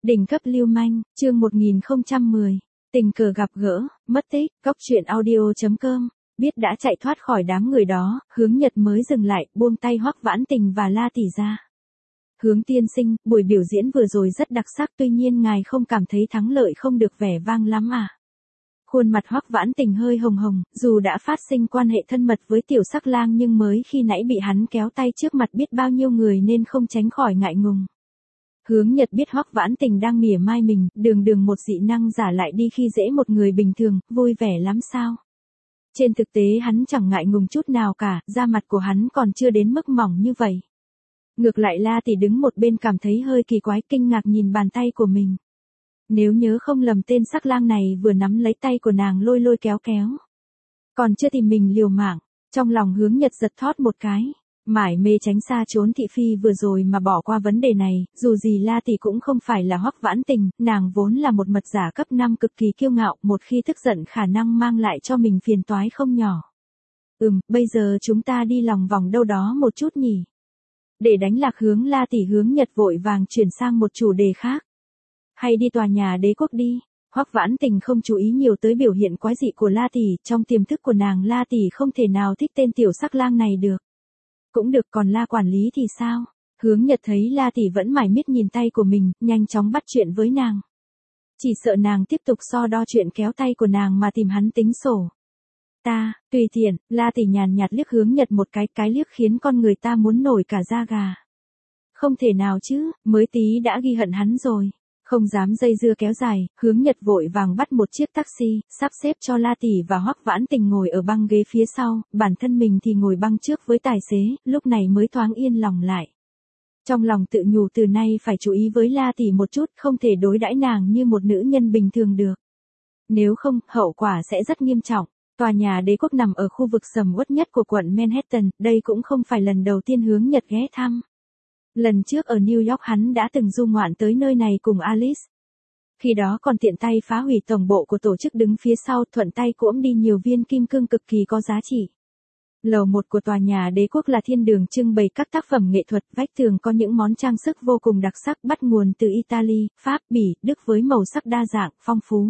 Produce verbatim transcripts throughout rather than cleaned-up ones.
Đỉnh cấp lưu manh, chương một nghìn không trăm mười. Tình cờ gặp gỡ, mất tích, góc truyện audio chấm com. Biết đã chạy thoát khỏi đám người đó, Hướng Nhật mới dừng lại, buông tay Hoắc Vãn Tình và La tỷ ra. Hướng tiên sinh, buổi biểu diễn vừa rồi rất đặc sắc, tuy nhiên ngài không cảm thấy thắng lợi không được vẻ vang lắm à? Khuôn mặt Hoắc Vãn Tình hơi hồng hồng, dù đã phát sinh quan hệ thân mật với tiểu sắc lang nhưng mới khi nãy bị hắn kéo tay trước mặt biết bao nhiêu người nên không tránh khỏi ngại ngùng. Hướng Nhật biết Hoắc Vãn Tình đang mỉa mai mình, đường đường một dị năng giả lại đi khi dễ một người bình thường, vui vẻ lắm sao? Trên thực tế hắn chẳng ngại ngùng chút nào cả, da mặt của hắn còn chưa đến mức mỏng như vậy. Ngược lại La tỷ đứng một bên cảm thấy hơi kỳ quái, kinh ngạc nhìn bàn tay của mình. Nếu nhớ không lầm tên sắc lang này vừa nắm lấy tay của nàng lôi lôi kéo kéo. Còn chưa tìm mình liều mạng, trong lòng Hướng Nhật giật thót một cái. Mải mê tránh xa trốn thị phi vừa rồi mà bỏ qua vấn đề này, dù gì La tỷ cũng không phải là Hoắc Vãn Tình, nàng vốn là một mật giả cấp năm cực kỳ kiêu ngạo, một khi tức giận khả năng mang lại cho mình phiền toái không nhỏ. Ừm, bây giờ chúng ta đi lòng vòng đâu đó một chút nhỉ. Để đánh lạc hướng La tỷ, Hướng Nhật vội vàng chuyển sang một chủ đề khác. Hay đi tòa nhà đế quốc đi. Hoắc Vãn Tình không chú ý nhiều tới biểu hiện quái dị của La tỷ, trong tiềm thức của nàng La tỷ không thể nào thích tên tiểu sắc lang này được. Cũng được, còn La quản lý thì sao? Hướng Nhật thấy La tỷ vẫn mải miết nhìn tay của mình, nhanh chóng bắt chuyện với nàng. Chỉ sợ nàng tiếp tục so đo chuyện kéo tay của nàng mà tìm hắn tính sổ. Ta, tùy tiện, La tỷ nhàn nhạt liếc Hướng Nhật một cái, cái liếc khiến con người ta muốn nổi cả da gà. Không thể nào chứ, mới tí đã ghi hận hắn rồi. Không dám dây dưa kéo dài, Hướng Nhật vội vàng bắt một chiếc taxi, sắp xếp cho La tỷ và Hoắc Vãn Tình ngồi ở băng ghế phía sau, bản thân mình thì ngồi băng trước với tài xế, lúc này mới thoáng yên lòng lại. Trong lòng tự nhủ từ nay phải chú ý với La tỷ một chút, không thể đối đãi nàng như một nữ nhân bình thường được. Nếu không, hậu quả sẽ rất nghiêm trọng. Tòa nhà đế quốc nằm ở khu vực sầm uất nhất của quận Manhattan, đây cũng không phải lần đầu tiên Hướng Nhật ghé thăm. Lần trước ở New York hắn đã từng du ngoạn tới nơi này cùng Alice. Khi đó còn tiện tay phá hủy tổng bộ của tổ chức đứng phía sau, thuận tay cuỗm đi nhiều viên kim cương cực kỳ có giá trị. Lầu một của tòa nhà đế quốc là thiên đường trưng bày các tác phẩm nghệ thuật, vách tường có những món trang sức vô cùng đặc sắc bắt nguồn từ Italy, Pháp, Bỉ, Đức với màu sắc đa dạng, phong phú.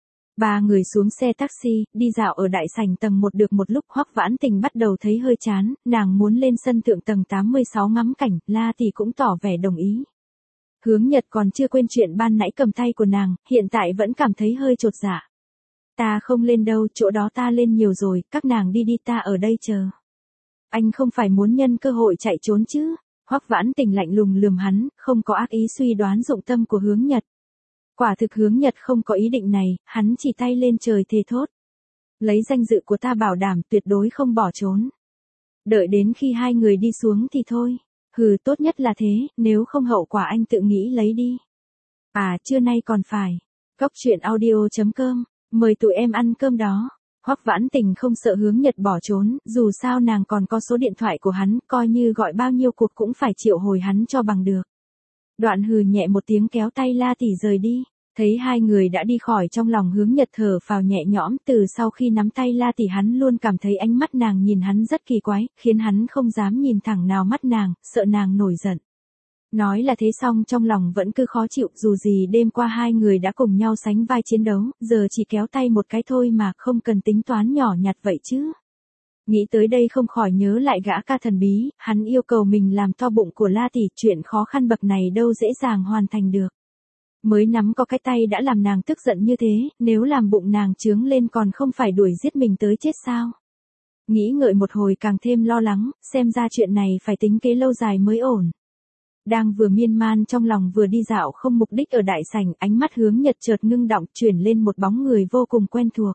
Ba người xuống xe taxi, đi dạo ở đại sảnh tầng một được một lúc, Hoắc Vãn Tình bắt đầu thấy hơi chán, nàng muốn lên sân thượng tầng tám mươi sáu ngắm cảnh, La tỷ cũng tỏ vẻ đồng ý. Hướng Nhật còn chưa quên chuyện ban nãy cầm tay của nàng, hiện tại vẫn cảm thấy hơi chột dạ. Ta không lên đâu, chỗ đó ta lên nhiều rồi, các nàng đi đi, ta ở đây chờ. Anh không phải muốn nhân cơ hội chạy trốn chứ? Hoắc Vãn Tình lạnh lùng lườm hắn, không có ác ý suy đoán dụng tâm của Hướng Nhật. Quả thực Hướng Nhật không có ý định này, hắn chỉ tay lên trời thề thốt. Lấy danh dự của ta bảo đảm tuyệt đối không bỏ trốn. Đợi đến khi hai người đi xuống thì thôi. Hừ, tốt nhất là thế, nếu không hậu quả anh tự nghĩ lấy đi. À, trưa nay còn phải. Góc truyện audio chấm com, mời tụi em ăn cơm đó. Hoắc Vãn Tình không sợ Hướng Nhật bỏ trốn, dù sao nàng còn có số điện thoại của hắn, coi như gọi bao nhiêu cuộc cũng phải triệu hồi hắn cho bằng được. Đoạn hừ nhẹ một tiếng kéo tay La tỷ rời đi. Thấy hai người đã đi khỏi, trong lòng Hướng Nhật thở phào nhẹ nhõm, từ sau khi nắm tay La tỷ hắn luôn cảm thấy ánh mắt nàng nhìn hắn rất kỳ quái, khiến hắn không dám nhìn thẳng nào mắt nàng, sợ nàng nổi giận. Nói là thế xong trong lòng vẫn cứ khó chịu, dù gì đêm qua hai người đã cùng nhau sánh vai chiến đấu, giờ chỉ kéo tay một cái thôi mà, không cần tính toán nhỏ nhặt vậy chứ. Nghĩ tới đây không khỏi nhớ lại gã ca thần bí, hắn yêu cầu mình làm to bụng của La tỷ, chuyện khó khăn bậc này đâu dễ dàng hoàn thành được. Mới nắm có cái tay đã làm nàng tức giận như thế, nếu làm bụng nàng trướng lên còn không phải đuổi giết mình tới chết sao? Nghĩ ngợi một hồi càng thêm lo lắng, xem ra chuyện này phải tính kế lâu dài mới ổn. Đang vừa miên man trong lòng vừa đi dạo không mục đích ở đại sảnh, ánh mắt Hướng Nhật chợt ngưng động, chuyển lên một bóng người vô cùng quen thuộc.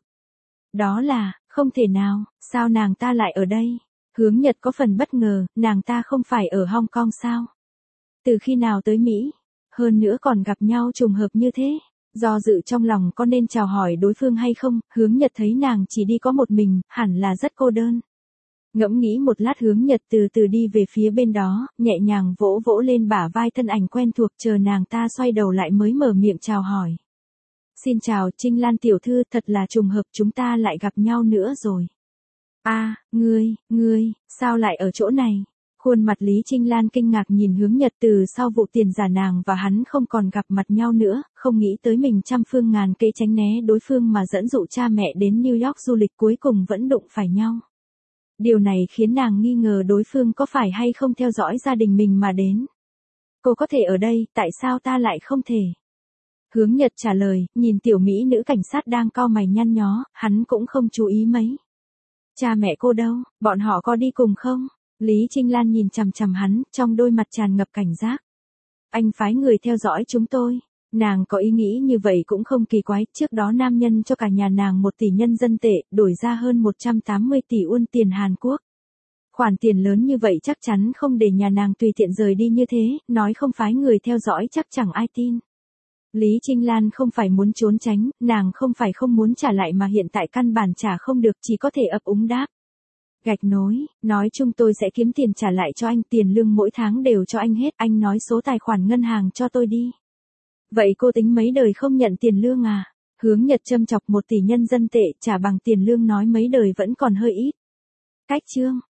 Đó là, không thể nào, sao nàng ta lại ở đây? Hướng Nhật có phần bất ngờ, nàng ta không phải ở Hong Kong sao? Từ khi nào tới Mỹ? Hơn nữa còn gặp nhau trùng hợp như thế. Do dự trong lòng có nên chào hỏi đối phương hay không, Hướng Nhật thấy nàng chỉ đi có một mình, hẳn là rất cô đơn. Ngẫm nghĩ một lát, Hướng Nhật từ từ đi về phía bên đó, nhẹ nhàng vỗ vỗ lên bả vai thân ảnh quen thuộc, chờ nàng ta xoay đầu lại mới mở miệng chào hỏi. Xin chào, Trinh Lan tiểu thư, thật là trùng hợp chúng ta lại gặp nhau nữa rồi. À, ngươi, ngươi, sao lại ở chỗ này? Khuôn mặt Lý Trinh Lan kinh ngạc nhìn Hướng Nhật, từ sau vụ tiền giả nàng và hắn không còn gặp mặt nhau nữa, không nghĩ tới mình trăm phương ngàn kế tránh né đối phương mà dẫn dụ cha mẹ đến New York du lịch cuối cùng vẫn đụng phải nhau. Điều này khiến nàng nghi ngờ đối phương có phải hay không theo dõi gia đình mình mà đến. Cô có thể ở đây, tại sao ta lại không thể? Hướng Nhật trả lời, nhìn tiểu mỹ nữ cảnh sát đang cau mày nhăn nhó, hắn cũng không chú ý mấy. Cha mẹ cô đâu, bọn họ có đi cùng không? Lý Trinh Lan nhìn chằm chằm hắn, trong đôi mặt tràn ngập cảnh giác. Anh phái người theo dõi chúng tôi. Nàng có ý nghĩ như vậy cũng không kỳ quái, trước đó nam nhân cho cả nhà nàng một tỷ nhân dân tệ, đổi ra hơn một trăm tám mươi tỷ won tiền Hàn Quốc. Khoản tiền lớn như vậy chắc chắn không để nhà nàng tùy tiện rời đi như thế, nói không phái người theo dõi chắc chẳng ai tin. Lý Trinh Lan không phải muốn trốn tránh, nàng không phải không muốn trả lại mà hiện tại căn bản trả không được, chỉ có thể ấp úng đáp. Gạch nối, nói chung tôi sẽ kiếm tiền trả lại cho anh, tiền lương mỗi tháng đều cho anh hết, anh nói số tài khoản ngân hàng cho tôi đi. Vậy cô tính mấy đời không nhận tiền lương à? Hướng Nhật châm chọc, một tỷ nhân dân tệ trả bằng tiền lương nói mấy đời vẫn còn hơi ít. Cách chương.